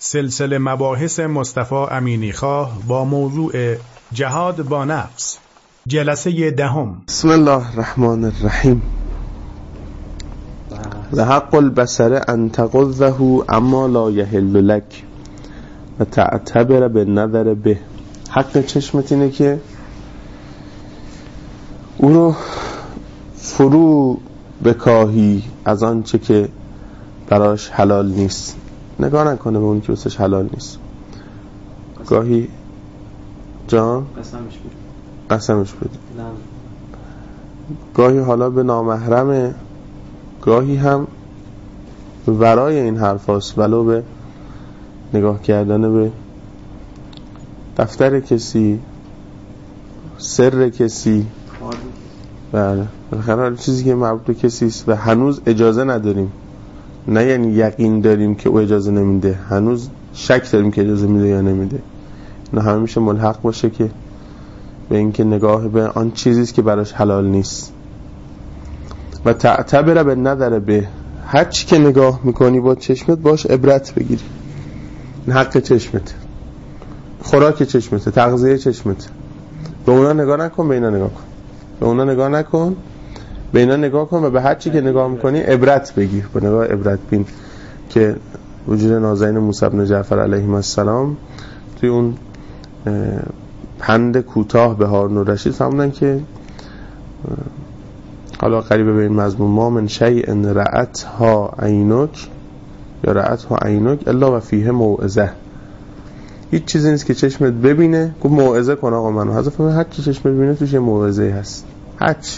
سلسله مباحث مصطفی امینیخواه با موضوع جهاد با نفس، جلسه 10. بسم الله الرحمن الرحیم. لحق البصر ان تغضه اما لا یحل لک و تعتبر بالنظر به. حق چشمت اینه که او رو فرو بکاهی از آن چه که براش حلال نیست، نگاه نکنه به اون که واسش حلال نیست. گاهی جان قسمش بده، گاهی حالا به نامحرمه، گاهی هم ورای این حرف هست، ولو به نگاه کردن به دفتر کسی، سر کسی، بله بالاخره چیزی که مربوط به کسی است و هنوز اجازه نداریم، نه یعنی یقین داریم که او اجازه نمیده، هنوز شک داریم که اجازه میده یا نمیده. نه همه میشه ملحق باشه که به این که نگاه به آن چیزیست که براش حلال نیست. و تعتبر به نظر به، هر چی که نگاه میکنی با چشمت باش عبرت بگیری. این حق چشمت، خوراک چشمت، تغذیه چشمت. به اونا نگاه نکن، به اینا نگاه کن. به اونا نگاه نکن، به اینا نگاه کن و به هر چی که نگاه میکنی عبرت بگیر. با نگاه عبرت بین که وجود نازنین موسی بن جعفر علیه السلام توی اون پند کوتاه به هارون الرشید فهمیدن که حالا قریبه به این مضمون، ما من شیء رأتها عینک یا رأتها عینک الا و فیه موعظه. هیچ چیزی نیست که چشمت ببینه گفت موعظه کن آقا منو. حضرت فرمود هر چی چشمت ببینه توش یه موعظه هست. هر چی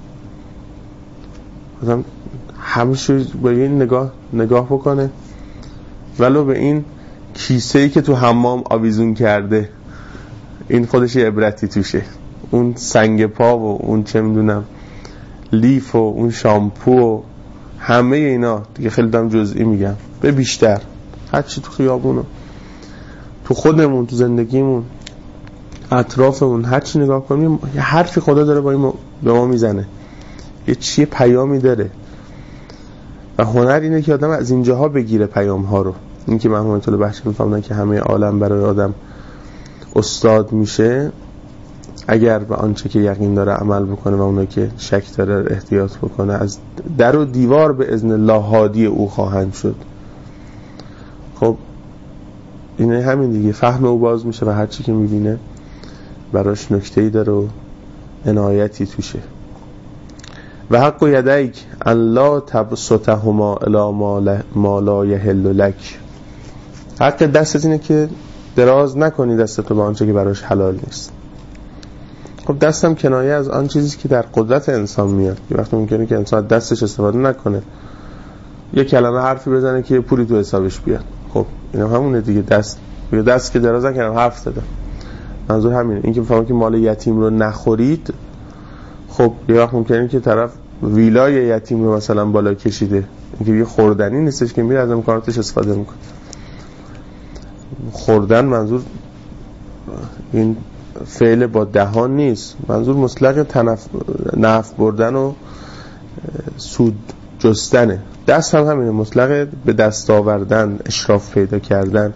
مثلا همیشه به این نگاه بکنه، ولو به این کیسه‌ای که تو حمام آویزون کرده، این خودش یه عبرتی توشه. اون سنگ پا و اون چه میدونم لیف و اون شامپو و همه اینا دیگه خیلی دارم جزئی میگم، به بیشتر هر چی تو خیابون، تو خودمون، تو زندگیمون، اطرافمون، هر چی نگاه کنیم یه حرفی خدا داره با این به ما میزنه، یه چیه پیامی داره. و هنر اینه که آدم از اینجاها بگیره پیام ها رو. این که مرحوم آیت الله بخشی میفهمن که همه عالم برای آدم استاد میشه اگر به آنچه که یقین داره عمل بکنه و اونایی که شک داره احتیاط بکنه. از در و دیوار به اذن الله هادی او خواهند شد. خب اینه همین دیگه، فهم او باز میشه و هر چی که میبینه براش نکته‌ای داره و عنایتی توشه. و حق یدیک ان لا تبسطهما الی ما لا یحل لک. حق دستت اینه که دراز نکنی دستتو به آنچه که براش حلال نیست. خب دستم کنایه از آن چیزی که در قدرت انسان میاد. یه وقت ممکنه که انسان دستش استفاده نکنه، یه کلمه حرفی بزنه که پولی تو حسابش بیاد. خب اینا همونه دیگه. دست که دراز نکنم حرف زدم، منظور همینه. این که بفهمم که مال یتیم رو نخورید، خب یه وقت ممکنه که طرف ویلای یتیم رو مثلا بالا کشیده، اینکه یه خوردنی نیستش که میره از امکاناتش استفاده میکنه. خوردن منظور این فعل با دهان نیست، منظور مطلق نفع بردن و سود جستنه. دست هم همینه، مطلق به دست آوردن، اشراف پیدا کردن،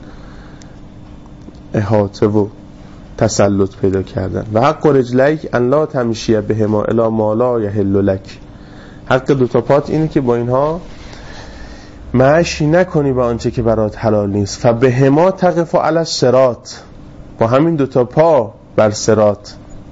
احاطه و تسلط پیدا کردن. و حق رجلیک ان لا تمشی بهما الی ما لا یحل لک. حق دوتا پات اینه که با اینها مشی نکنی به آنچه که برات حلال نیست. فبهما تقف علی الصراط. با همین دوتا پا بر صراط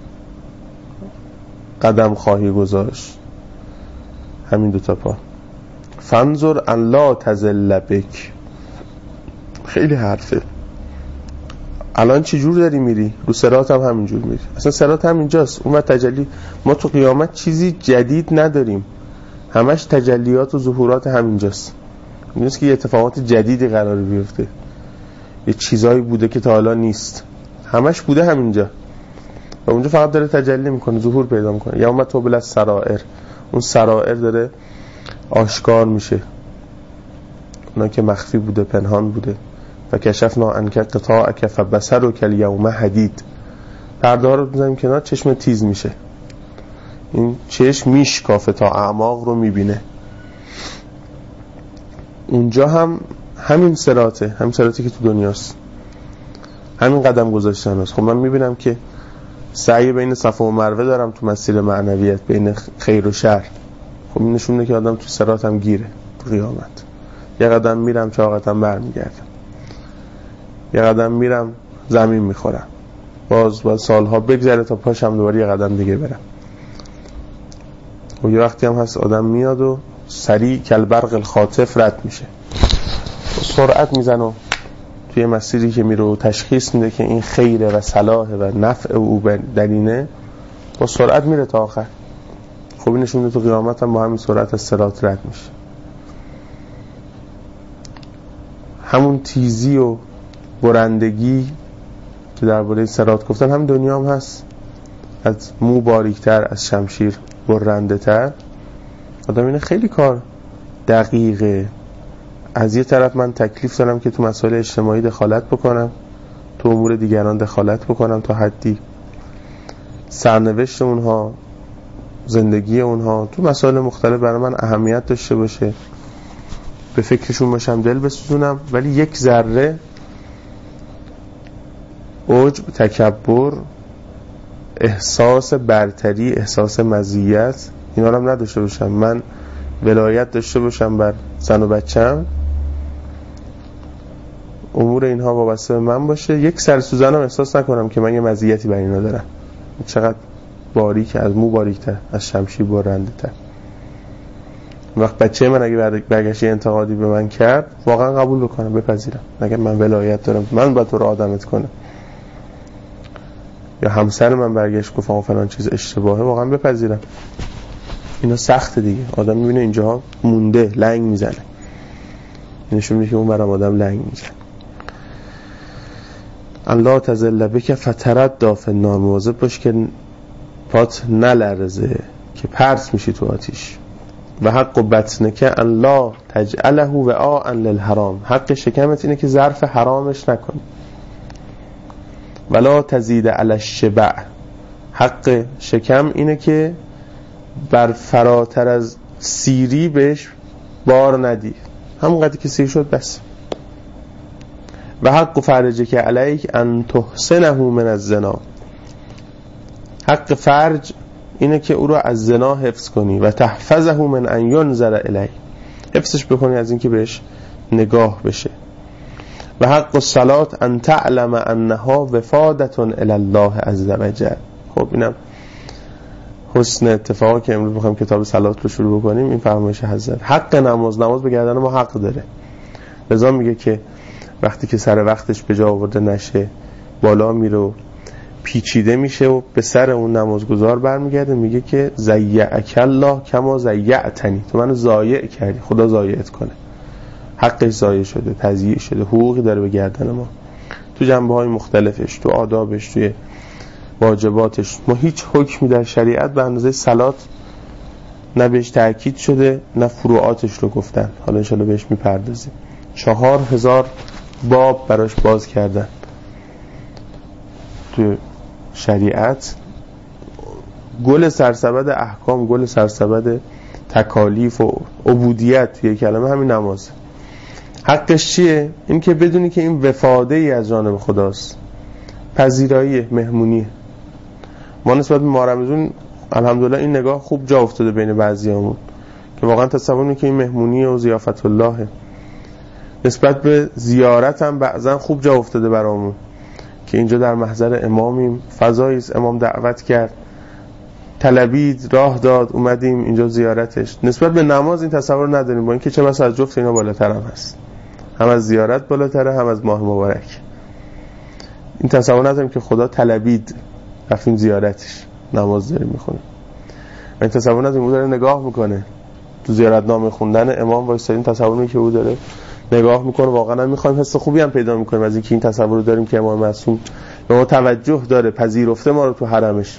قدم خواهی گذاشت، همین دوتا پا. فانظر ان لا تزل بک. خیلی حرفه. الان چه جور داری میری؟ رو صراط هم همینجور میری. اصلا صراط هم اینجاست. اون وقت تجلی، ما تو قیامت چیزی جدید نداریم، همش تجلیات و ظهورات همینجاست. اینجاست که یه اتفاقات جدیدی قرار بیفته، یه چیزایی بوده که تا حالا نیست، همش بوده همینجا و اونجا فقط داره تجلی میکنه، ظهور پیدا میکنه. یا اومد توبل از سرائر، اون سرائر داره آشکار میشه، اونا که مخفی بوده، پنهان بوده. و کشفنا عنک غطاءک فبصرک الیوم حدید. پرده ها رو بزنیم کنار، چشم تیز میشه، این چشم میشکافه تا اعماق رو میبینه. اونجا هم همین صراطی که تو دنیاست، همین قدم گذاشتن است. خب من میبینم که سعی بین صفا و مروه دارم تو مسیر معنویت، بین خیر و شر. خب این نشون میده که آدم تو صراط هم گیره. تو قیامت یه قدم میرم چاقتم برمیگردم، یه قدم میرم زمین میخورم، باز سالها بگذره تا پاشم دوباره یه قدم دیگه برم. و یه وقتی هم هست آدم میاد و سریع کالبرق الخاطف رد میشه، سرعت میزنه و توی مسیری که میره و تشخیص میده که این خیره و صلاحه و نفع او در اینه، با سرعت میره تا آخر. خب این نشون میده تو قیامت هم با همین سرعت از صراط رد میشه. همون تیزی و برندگی که درباره صراط گفتن همین دنیا هم هست، از مو باریکتر، از شمشیر برنده تر. آدم اینه خیلی کار دقیقه. از یه طرف من تکلیف دارم که تو مسائل اجتماعی دخالت بکنم، تو امور دیگران دخالت بکنم تا حدی، سرنوشت اونها، زندگی اونها تو مسائل مختلف برای من اهمیت داشته باشه، به فکرشون باشم، دل بسوزونم، ولی یک ذره عجب، تکبر، احساس برتری، احساس مزیت، اینا رو هم نداشته باشم. من ولایت داشته باشم بر زن و بچم، امور اینها وابسته به من باشه، یک سر سوزنم احساس نکنم که من یه مزیتی بر اینا دارم. چقدر باریک، از مو باریک‌تر، از شمشیر برنده‌تر. وقت بچه من اگه برگشت انتقادی به من کرد، واقعا قبول بکنم، بپذیرم. اگه من ولایت دارم، من باید تو رو آدمت کنم. یا همسر من برگشت گفت آقا فلان چیز اشتباهه، واقعا بپذیرم. اینا سخته دیگه. آدم میبینه اینجاها مونده، لنگ میزنه. نشون میده که اون برام آدم لنگ میزنه. الله تزل بک فتردی فی النار، مواظب باش که پات نلرزه که پرت میشی تو آتیش. و حق بطنک الله تجعله وعاء للحرام، حق شکمت اینه که ظرف حرامش نکنی. ولا تزید علی الشبع، حق شکم اینه که بر فراتر از سیری بهش بار ندی، همون قدری که سیر شد بس. و حق فرجک علیک ان تحسنه من الزنا، حق فرج اینه که او رو از زنا حفظ کنی. و تحفظه من ان ینظر الیه، حفظش بکنی از اینکه بهش نگاه بشه. و حق الصلاة ان تعلم انها وفادة الی الله عز وجل. خب اینم حسن اتفاقی که امروز میخوایم کتاب صلات رو شروع بکنیم، این فرمایش حضرت. حق نماز به گردن ما حق داره. لذا میگه که وقتی که سر وقتش به جا آورده نشه، بالا میره و پیچیده میشه و به سر اون نمازگزار برمیگرده، میگه که ضیعک الله کما ضیعتنی، تو منو ضایع کردی، خدا ضایعت کنه. حقش ضایع شده، تضییع شده، حقوقی داره به گردن ما تو جنبه‌های مختلفش، تو آدابش، توی واجباتش. ما هیچ حکمی در شریعت به اندازه صلات نه بهش تأکید شده نه فروعاتش رو گفتن. حالا انشالله بهش میپردازیم. 4000 باب براش باز کردن تو شریعت. گل سرسبد احکام، گل سرسبد تکالیف و عبودیت توی کلمه همین نماز. حقش چیه؟ این که بدونی که این وفاده ای از جانب خداست، پذیرایی، مهمونی. ما نسبت به ماه رمضان الحمدلله این نگاه خوب جا افتاده بین بعضیامون که واقعا تصور می‌کنیم که این مهمونی و ضیافت اللهه. نسبت به زیارت هم بعضا خوب جا افتاده برامون که اینجا در محضر امامیم، فضایی است، امام دعوت کرد، طلبید، راه داد، اومدیم اینجا زیارتش. نسبت به نماز این تصور نداریم، با اینکه چه بسا از جفت اینا بالاتر هم هست، هم از زیارت بالاتره، هم از ماه مبارک. این تصور نداریم که خدا طلبید رفتیم زیارتش، نماز داریم میخونیم. این تصور نداریم او داره نگاه میکنه تو زیارت نامه خوندن امام وایسادیم، تصور میکنه که او داره نگاه میکنه. واقعا میخوایم حس خوبی هم پیدا میکنیم از اینکه این تصور رو داریم که امام معصوم به ما توجه داره، پذیرفته ما رو تو حرمش.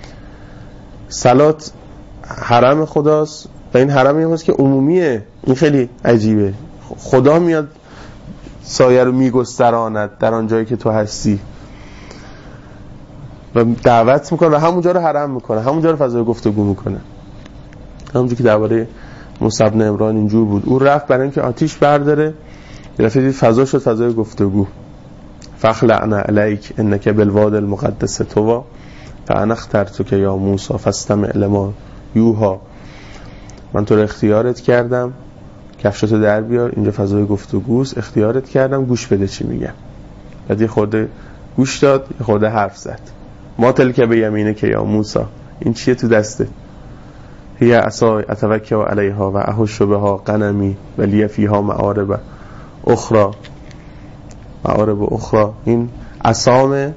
صلات حرم خداست و این حرمی هست که عمومیه. این خیلی عجیبه، خدا میاد سایه رو میگستراند در آن جایی که تو هستی و دعوت میکنه و همونجا رو حرم میکنه، همونجا رو فضای گفتگو میکنه. همونجا که درباره موسی بن عمران اینجور بود، او رفت برای اینکه آتیش برداره یه دفعه دید فضا شد فضای گفتگو. فخلعنا علیک انک بالواد المقدس طوا فانا اخترتک یا موسی فاستمع لما یوحی. من تو رو اختیارت کردم، کفشاتو در بیار، اینجا فضای گفتگوست، اختیارت کردم، گوش بده چی میگم. بعد یه خورده گوش داد، یه خورده حرف زد. ما تلک به یمینک یا موسی، این چیه تو دسته؟ هی عصای اتوکل علیها و احش بها غنمی ولی فیها معارب اخرى. این عصامه،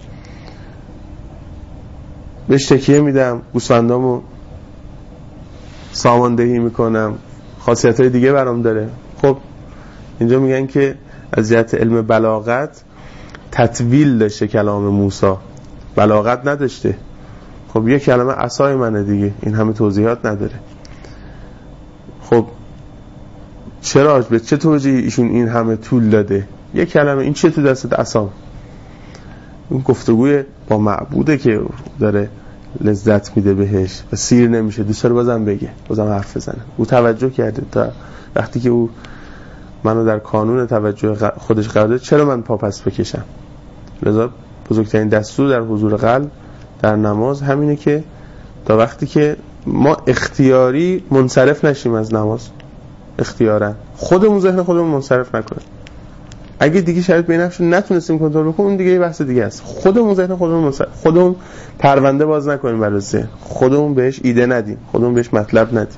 بهش تکیه میدم، گوسفندامو ساماندهی میکنم، خاصیت‌های دیگه برام داره. خب اینجا میگن که از جهت علم بلاغت تطویل داشته کلام موسی، بلاغت نداشته. خب یه کلمه عصای منه دیگه، این همه توضیحات نداره. خب چرا به چه توجیه ایشون این همه طول داده؟ یه کلمه، این چیه تو دستت؟ عصام. اون گفتگوی با معبوده که داره لذت میده بهش و سیر نمیشه، دوست داره بازم بگه، بازم حرف بزنه. او توجه کرده تا وقتی که او منو در کانون توجه خودش قرار داد، چرا من پا پس بکشم؟ لذا بزرگترین دستور در حضور قلب در نماز همینه که تا وقتی که ما اختیاری منصرف نشیم از نماز، اختیارا خودمون ذهن خودمون منصرف نکنیم. اگه دیگه شرایط بینفش نتونستیم کنترل بکنیم، اون دیگه یه بحث دیگه است. خودمون ذهن خودمون خودمون پرونده باز نکنیم برای ذهن، خودمون بهش ایده ندیم، خودمون بهش مطلب ندیم.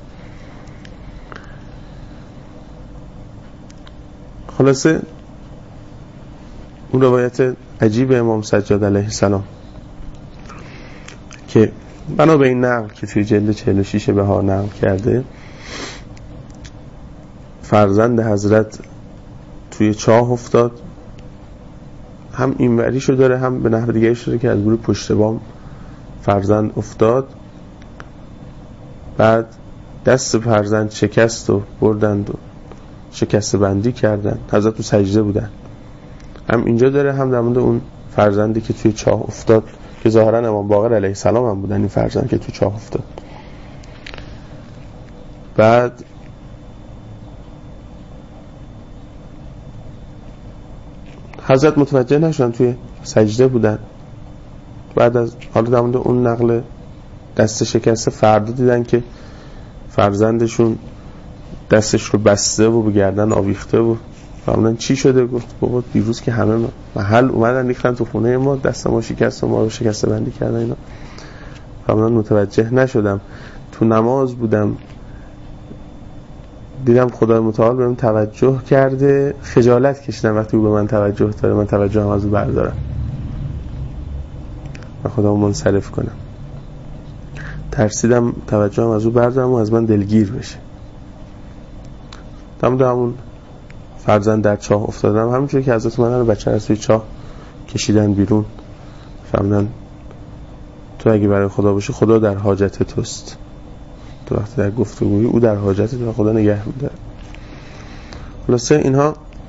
خلاصه اون روایت عجیب امام سجاد علیه السلام که بنا به این نقل که توی جلد 46 بهار نقل کرده، فرزند حضرت توی چاه افتاد، هم این وریشو داره هم به نحو دیگه شده که از روی پشت بام فرزند افتاد. بعد دست فرزند شکست و بردند و شکست بندی کردن، حضرت تو سجده بودن. هم اینجا داره هم در مورد اون فرزندی که توی چاه افتاد که ظاهرا امام باقر علیه السلام هم بودن، این فرزند که توی چاه افتاد. بعد حضرت متوجه نشدن، توی سجده بودن. بعد از حالا در مورد اون نقل دست شکسته، فردا دیدن که فرزندشون دستش رو بسته و به گردن آویخته و فرمودن چی شده؟ گفت بابا دیروز که همه محل اومدن ریختن تو خونه ما، دست ما شکست و ما رو شکسته بندی کردن اینا. فرمودن متوجه نشدم، تو نماز بودم دیدم خدای متعال بهم توجه کرده، خجالت کشیدم وقتی او به من توجه داره، من توجهم از او بردارم و خدا منصرف کنم. ترسیدم توجهم از او بردارم و از من دلگیر بشه. همون فرزند در چاه افتادم، همونجوری که حضرت من رو بچه از توی چاه کشیدن بیرون، فرمودن تو اگه برای خدا باشه، خدا در حاجت توست. تو وقتی در گفتگویی او در حاجت تو، خدا نگه می‌داره. خلاصه اینها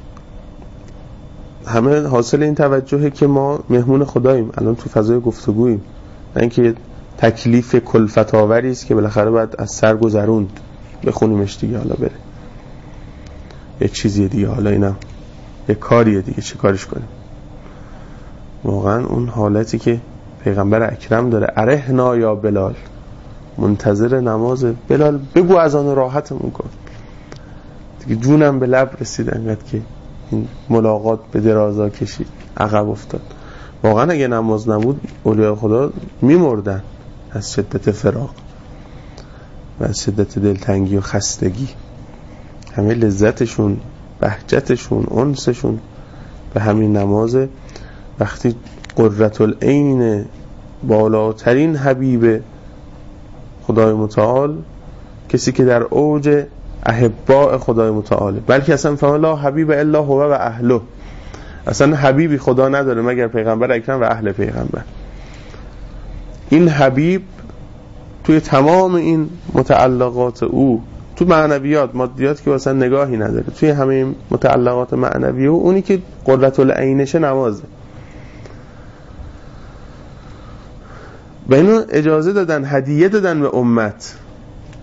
همه حاصل این توجهه که ما مهمون خداییم، الان تو فضای گفتگوییم، نه اینکه تکلیف کلفت آوری است که بالاخره باید از سر گذروند، بخونیمش دیگه حالا بره یه چیزیه دیگه، حالا اینم یه کاریه دیگه، چه کارش کنیم. واقعا اون حالتی که پیغمبر اکرم داره، ارهنا یا بلال، منتظر نماز، بلال بگو از آن راحتمون کن دیگه، جونم به لب رسید انقدر که این ملاقات به درازا کشید، عقب افتاد. واقعا اگه نماز نبود اولیاء خدا میمردن از شدت فراق و از شدت دلتنگی و خستگی. همه لذتشون، بهجتشون، انسشون به همین نمازه. وقتی قرة العین بالاترین حبیب خدای متعال، کسی که در اوج احباء خدای متعاله، بلکه اصلا فهم لا حبیب الا هو و اهله، اصلا حبیبی خدا نداره مگر پیغمبر اکرم و اهل پیغمبر. این حبیب توی تمام این متعلقات او، تو معنویات، مادیات که اصلا نگاهی نداره، توی همه متعلقات معنوی او، اونی که قرة العینش نمازه. و اینو اجازه دادن، هدیه دادن به امت.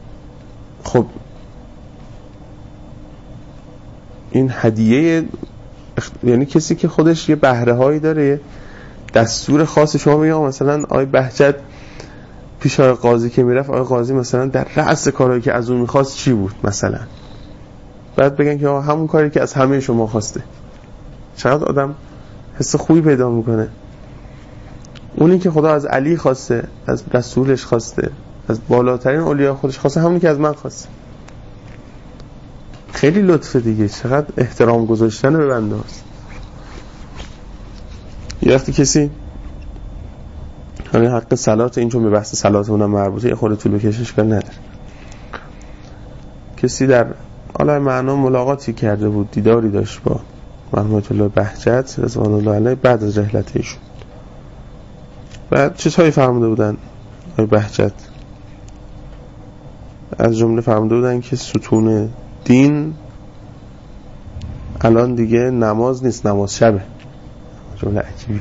خب این هدیه یعنی کسی که خودش یه بهره هایی داره، دستور خاص. شما میگم مثلا آقای بهجت پیش آقای قاضی که میرفت، آقای قاضی مثلا در رأس کارهایی که از اون میخواست چی بود مثلا، بعد بگن که همون کاری که از همه شما خواسته. چقدر آدم حس خوبی پیدا میکنه. اونی که خدا از علی خواسته، از رسولش خواسته، از بالاترین اولیاء خودش خواسته، همونی که از من خواسته. خیلی لطفه دیگه، چقدر احترام گذاشتن به بنده هاست. یه وقتی کسی همین حق صلات، این چون به بحث صلات اونم مربوطه، یه خورده طول بکشش کار نداره. کسی در عالم معنا ملاقاتی کرده بود، دیداری داشت با مرحوم الله بهجت رضوان الله علیه بعد از رحلت ایشون. بعد چیزهایی فهمیده بودن آقای بهجت، از جمله فهمیده بودن که ستون دین الان دیگه نماز نیست، نماز شبه. جمله عجیبی.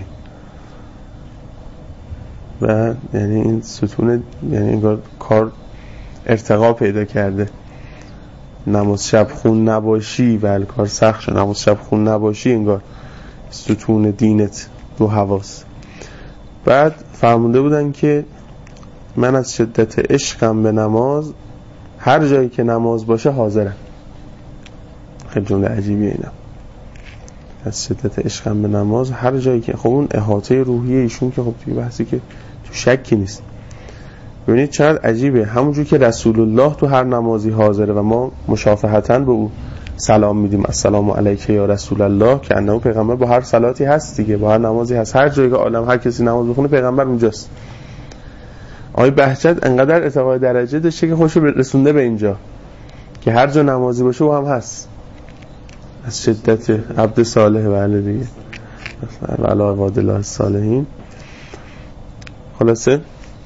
و یعنی این ستون، یعنی انگار کار ارتقا پیدا کرده. نماز شب خون نباشی و کار سخت شد. نماز شب خون نباشی انگار ستون دینت رو حواس. بعد فهمیده بودن که من از شدت عشقم به نماز هر جایی که نماز باشه حاضرم. خیلی جمله عجیبیه اینم. از شدت عشقم به نماز هر جایی که، خب اون احاطه روحی ایشون که خب توی بحثی که تو شکی نیست. ببینید چقدر عجیبه، همونجور که رسول الله تو هر نمازی حاضره و ما مشافهتاً به او سلام میدیم، السلام علیک یا رسول الله، که انه پیغمبر با هر صلاتی هست دیگه، با هر نمازی هست، هر جایی که عالم هر کسی نماز بخونه پیغمبر اونجاست. آقای بهجت انقدر ارتقای درجه داشته که خوشو رسونده به اینجا که هر جا نمازی باشه او هم هست. از شدت عبد صالح بله دیگه، علی عباد الله الصالحین. خلاصه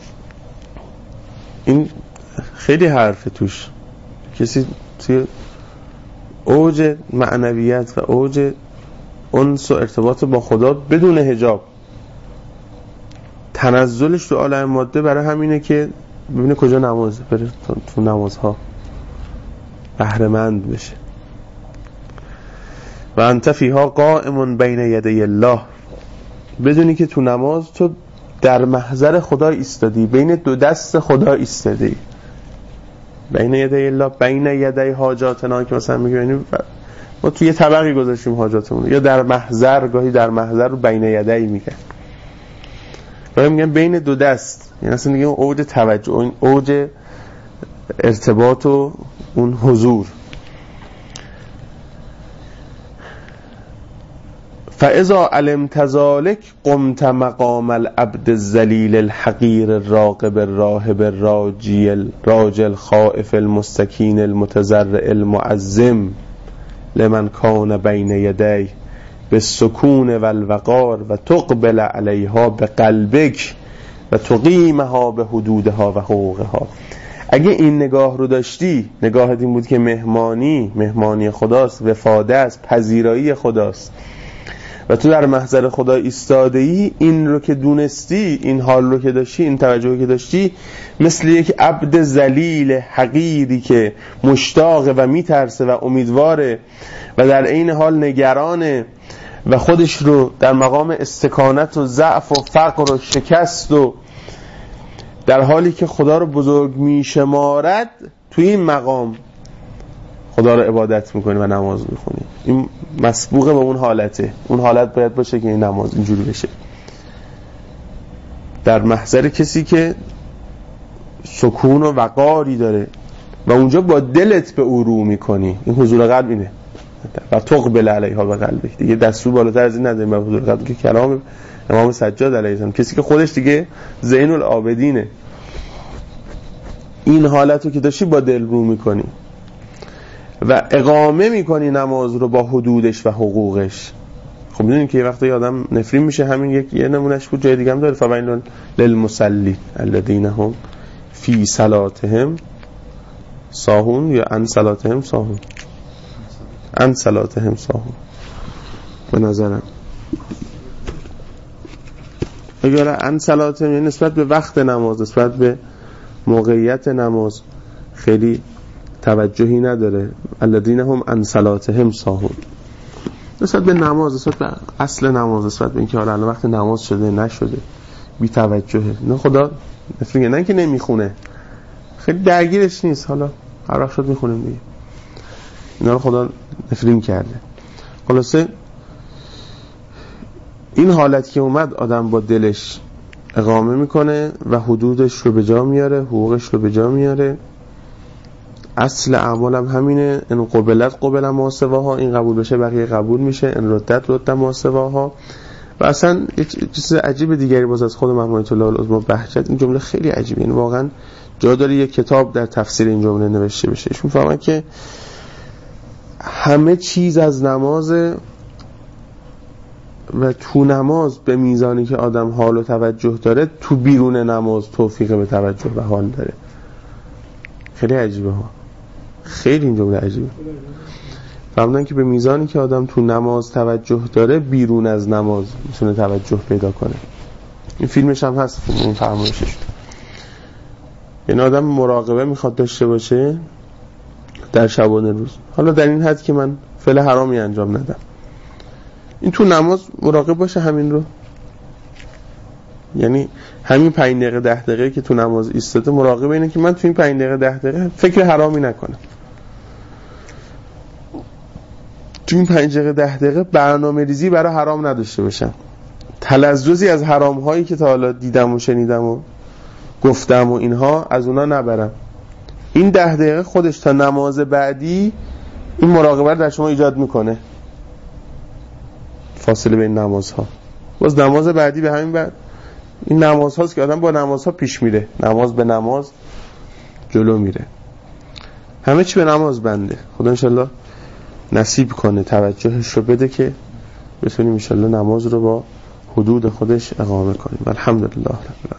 این خیلی حرفه توش. کسی توی اوج معنویت و اوج انس و ارتباط با خدا بدون حجاب، تنزلش تو عالم ماده برای همینه که ببینه کجا نماز بره، تو نمازها بهره مند بشه. و انت فیها قائم بین یدی الله، بدونی که تو نماز تو در محضر خدا ایستادی، بین دو دست خدا ایستادی. بین یدی الله، بین یدی حاجاتنا که مثلا میگه ما توی یه طبقی گذاشتیم حاجاتمون، یا در محضر، گاهی در محضر رو بین یدی میگن، گاهی میگن بین دو دست، یعنی اصلا دیگه اون اوج توجه، اون اوج ارتباط و اون حضور. فاذا علمت ذلك قمت مقام العبد الذلیل الحقیر الراقب الراهب الراجی الخائف المستکین المتضرع المعظم لمن کان بین یدیه بالسکون والوقار و تقبل علیها بقلبک و تقیمها به حدودها و حقوقها. اگه این نگاه رو داشتی، نگاهت این بود که مهمانی خداست، وفاده است، پذیرایی خداست و تو در محضر خدا ایستاده ای، این رو که دونستی، این حال رو که داشتی، این توجهی که داشتی، مثل یک عبد ذلیل حقیری که مشتاق و میترسه و امیدواره و در عین حال نگرانه و خودش رو در مقام استکانت و ضعف و فقر و شکست و در حالی که خدا رو بزرگ میشمارد، توی این مقام خدا رو عبادت میکنی و نماز میخونی. این مسبوق به اون حالته. اون حالت باید باشه که این نماز اینجوری بشه، در محضر کسی که سکون و وقاری داره و اونجا با دلت به او رو میکنی. این حضور قلب اینه. و تقبل علیها به قلبک، دیگه دستور بالاتر از این نداریم. و حضور قلب که کلام امام سجاد علیه السلام، کسی که خودش دیگه زین العابدینه، این حالتو که داشتی با دل رو میکنی و اقامه میکنی نماز رو با حدودش و حقوقش. خب میدونید که یه وقتی آدم نفرین میشه، همین یه نمونهش بود، جای دیگه هم داره. فویل للمصلی الذین هم فی صلاتهم ساهون، یا عن صلاتهم ساهون، عن صلاتهم ساهون. به نظرم اگر عن صلاتهم یعنی نسبت به وقت نماز، نسبت به موقعیت نماز خیلی توجهی نداره. الذین هم عن صلاتهم ساهون. نسبت به نماز، نسبت به اصل نماز، نسبت به اینکه حالا الان وقت نماز شده نشده، بی توجهه. نه خدا نفرینه، نه که نمیخونه، خیلی درگیرش نیست، حالا هر وقت شد میخونیم دیگه. اینا رو خدا نفرین کرده. خلاصه این حالت که اومد، آدم با دلش اقامه میکنه و حدودش رو به جا میاره، حقوقش رو به جا میاره. اصل اعمال هم همینه، ان قبلت قبل ما سواها، این قبول بشه بقیه قبول میشه، ان ردت رد ما سواها. و اصلا چیز عجیب دیگری باز از خود محمد الله العظمی بهجت، این جمله خیلی عجیبه، یعنی واقعا جا داره یک کتاب در تفسیر این جمله نوشته بشه. ایشون فهمن که همه چیز از نماز و تو نماز به میزانی که آدم حال و توجه داره، تو بیرون نماز توفیق به توجه و حال داره. خیلی عجیبه ها، خیلی این جمله عجیبه. فهمیدن که به میزانی که آدم تو نماز توجه داره، بیرون از نماز میتونه توجه پیدا کنه. این فیلمش هم هست، اون فرمایشش. یعنی آدم مراقبه میخواد داشته باشه در شبانه روز، حالا در این حد که من فعل حرامی انجام ندم، این تو نماز مراقب باشه همین رو. یعنی همین 5 دقیقه 10 دقیقه که تو نماز ایستاده، مراقب اینه که من تو این 5 دقیقه 10 دقیقه فکر حرامی نکنم، تو این 5 دقیقه 10 دقیقه برنامه ریزی برای حرام نداشته باشم، تلذذی از حرام هایی که تا حالا دیدم و شنیدم و گفتم و اینها از اونا نبرم. این 10 دقیقه خودش تا نماز بعدی این مراقبه در شما ایجاد میکنه، فاصله بین نمازها. باز نماز بعدی به همین بعد، این نماز هاست که آدم با نمازها پیش میره، نماز به نماز جلو میره، همه چی به نماز بنده. خدا انشالله نصیب کنه توجهش رو بده که بتونیم انشالله نماز رو با حدود خودش اقامه کنیم. الحمدلله.